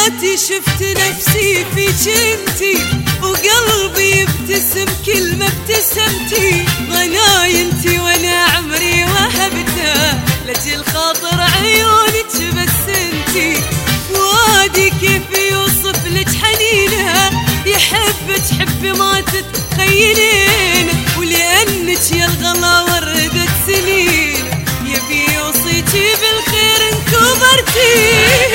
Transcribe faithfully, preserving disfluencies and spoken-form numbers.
حياتي شفت نفسي فيك انتي، وقلبي يبتسم كل ما ابتسمتي. غناي انتي وانا عمري وهبته، لجل خاطر عيونك بس انتي. وادي كيف يوصف لك حنينها، يحبك حب ما تتخيلين. ولأنك يا الغلا وردت سنين، يبي يوصيكي بالخير ان كبرتي.